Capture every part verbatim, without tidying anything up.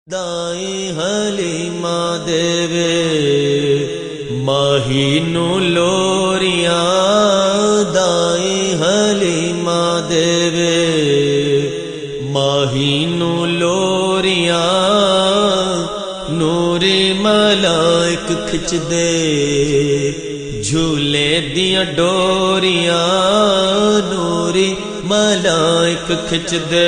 دائیں حلیمہ دیوے ماہی نو لوریاں، دائیں حلیمہ دیوے ماہی نو لوریاں، نوری ملائک کھچ دے جھولے دیاں ڈوریاں، نوری ملائک کھچ دے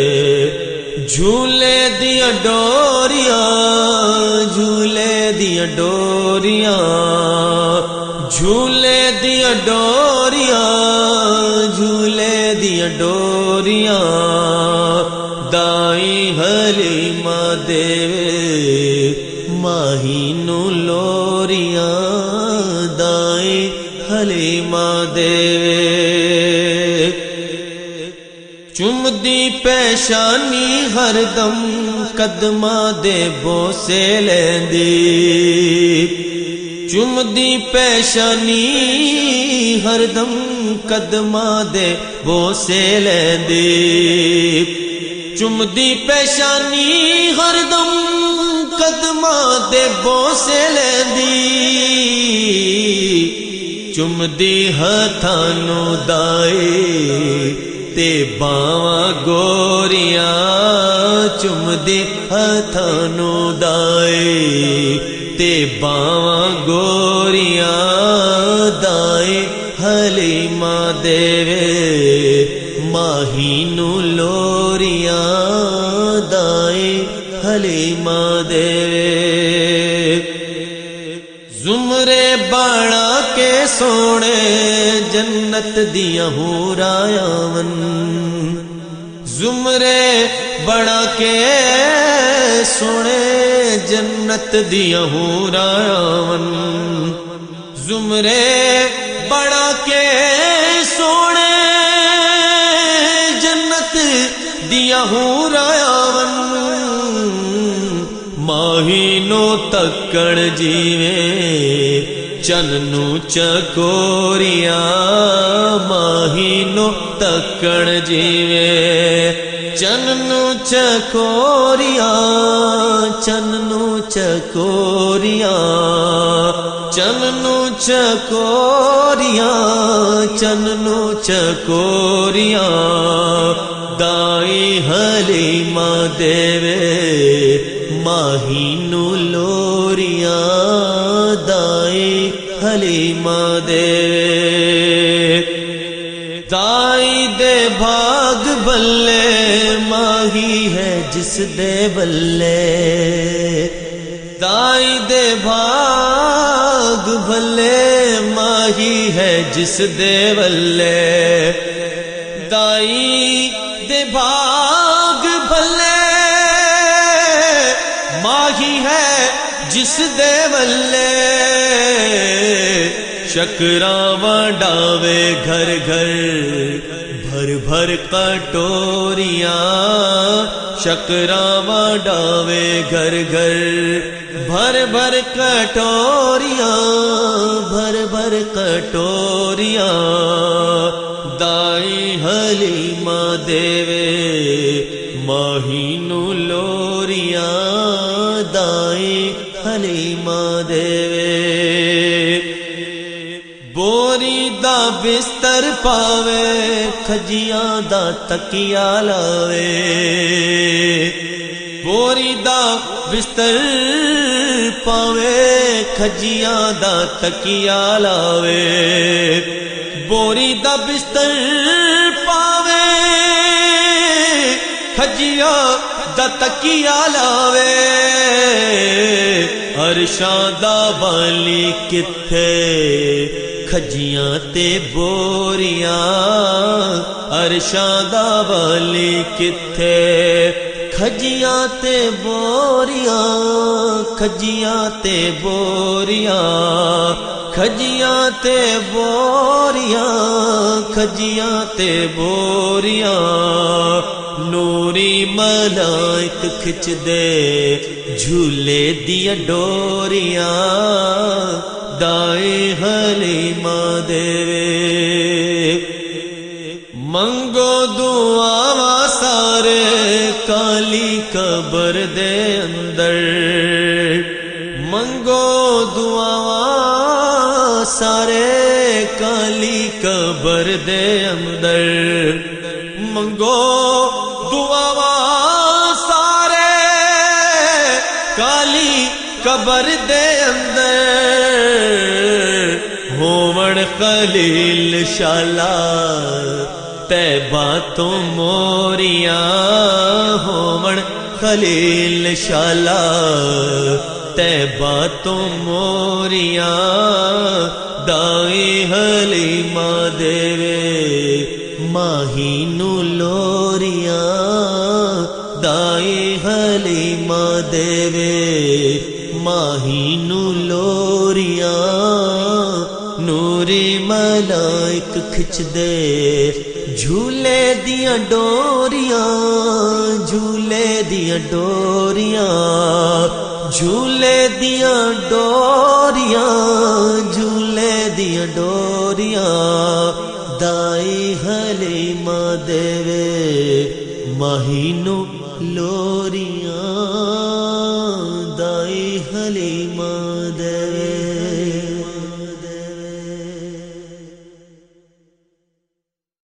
جھولے دیاں ڈوریاں، جھولے دیاں ڈوریاں، جھولے دیاں ڈوریاں، جھولے دیاں ڈوریاں، دائیں حلیمہ دیوے ماہی نو لوریاں، دائیں حلیمہ دیوے چمدی پیشانی ہر دم قدماں دے بوسے لیندی، چمدی پیشانی ہر دم قدماں دے بوسے لیندی، چمدی پیشانی ہر دم قدماں دے بوسے لیندی، چمدی ہتھاں نو دائیں تے باواں گوریاں، چمدی ہتھاں نو دائیں تے باواں گوریاں، دائیں حلیمہ دیوے ماہی نو لوریاں، دائیں حلیمہ دیوے زمرے باڑا کے سونے جنت دیاں حوراں آون، زمرے بڑا کے سونے جنت دیاں حوراں آون، زمرے بڑا کے سونے جنت دیاں حوراں آون، ماہی نو تکڑ جیویں چننو چکوریاں، ماہی نو تکڑ جیویں چننو چکوریاں، چننو چکوریاں، چننو چکوریاں، چننو چکوریاں، دائیں حلیمہ دیوے ماہی نو لوریاں، دائیں حلیمہ دیوے دائیں دے بھاگ بلے ماہی ہے جس دے بلے، دائیں دے بھاگ بھلے ماہی ہے جس دے بلے، دائیں دے بھاگ بھلے ماہی ہے جس دے بلے، شکراں ڈاوے گھر گھر بھر بھر کٹوریاں، شکراں ڈاوے گھر گھر بھر بھر کٹوریاں، بھر بھر کٹوریاں، دائیں حلیمہ دیوے ماہی نو لوریاں، دائیں حلیمہ دیوے بوری دا بستر پاوے کھجیاں دا تکیا لاوے، بوری دا بستر پاوے کھجیاں دا تکیا لاوے، بوری دا بستر پاوے کھجیاں دا تکیا لاوے، عرشاں دا والی کتھے کھجیاں تے بوریاں، عرشاں دا والی کتھے کھجیاں تے بوریاں، کھجیاں تے بوریاں، کھجیاں تے بوریاں، کھجیاں تے بوریاں، نوری ملائک کھچ دے جھولے دیاں ڈوریاں، دائیں حلیمہ دیوے منگو دعاواں سارے کالی قبر دے اندر، منگو دعاواں سارے کالی قبر دے اندر، منگو دعاواں سارے کالی قبر دے اندر، ہووڑ خلیل شالا طیبہ تو موریاں، ہووڑ خلیل شالا طیبہ تو موریاں، دائی حلیمہ دیوے ماہی نو لوریاں، دائی حلیمہ دیوے ماہی نو لوریاں، نوری ملائک کھچ دے جھولے دیاں ڈوریاں، جھولے دیاں ڈوریاں، جھولے دیاں ڈوریاں، جھولے دیاں ڈوریاں، دائی حلیمہ دیوے ماہی نو لوریاں، دائی حلیمہ دیوے